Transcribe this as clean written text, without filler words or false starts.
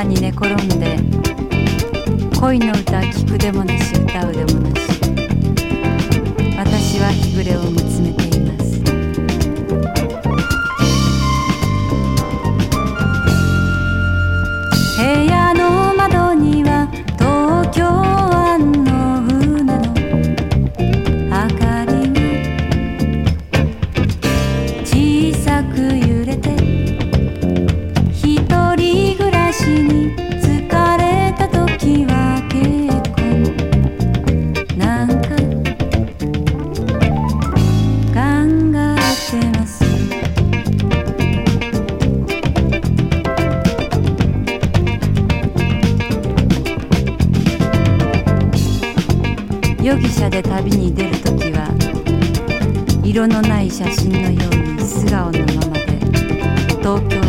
に寝転んで恋の歌聞くでもなし歌うでもなし、私は日暮れを見つめています。部屋の窓には東京湾の船の明かりが小さく揺れて、一人暮らしに疲れた時は結構なんか考えてます。夜汽車で旅に出るときは色のない写真のように素顔のままで東京